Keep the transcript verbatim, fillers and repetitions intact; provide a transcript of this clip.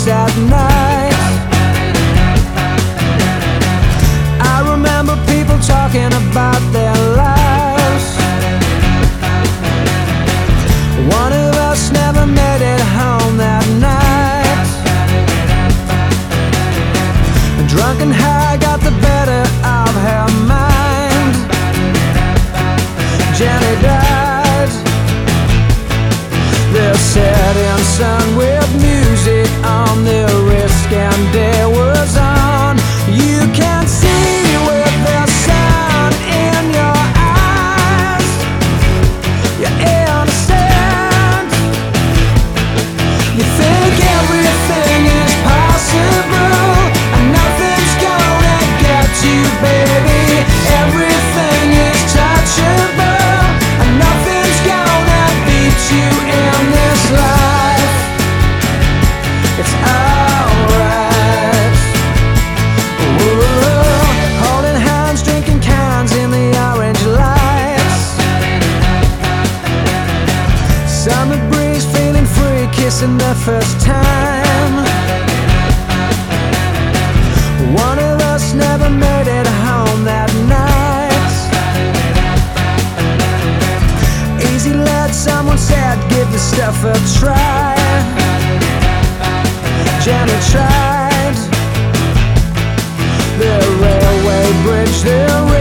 dance at night. I remember people talking about their lives. One of us never made it home that night. Drunk and high got the better of her mind. Jenny died. The setting sun with music on the wrist, and day was on. You can see with the sun in your eyes. You understand. You think everything is possible, and nothing's gonna get you, baby. Everything is touchable, and nothing's gonna beat you in this life. It's alright. Whoa. Holding hands, drinking cans in the orange lights. Summer breeze, feeling free, kissing the first time. One of us never made it home that night. Easy let, someone said, give the stuff a try. Jenny tried. The railway bridge, the